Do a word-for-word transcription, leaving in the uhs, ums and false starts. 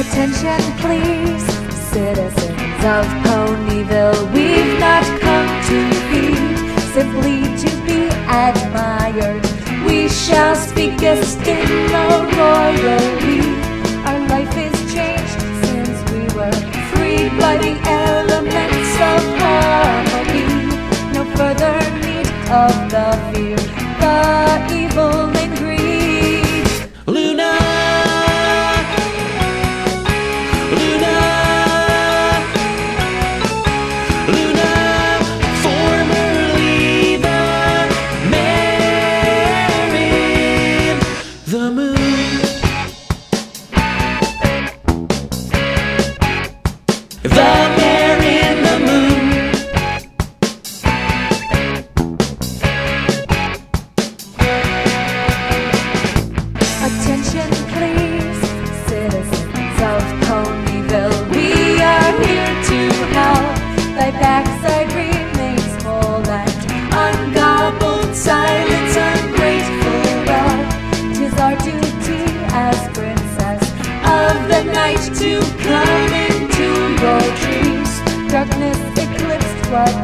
Attention please, citizens of Ponyville. We've not come to feed, simply to be admired. We shall speak as in the royal we. Our life is changed since we were freed by the elements of harmony. No further need of the fear, the evil and greed. Luna, Luna, Luna, formerly the Mary in the moon. The Mary in the moon. Attention please, citizens of Ponyville. We are here to help. Thy backside remains full and ungobbled silence, ungrateful wealth. 'Tis our duty as princess of the night to come into your dreams. Darkness eclipsed what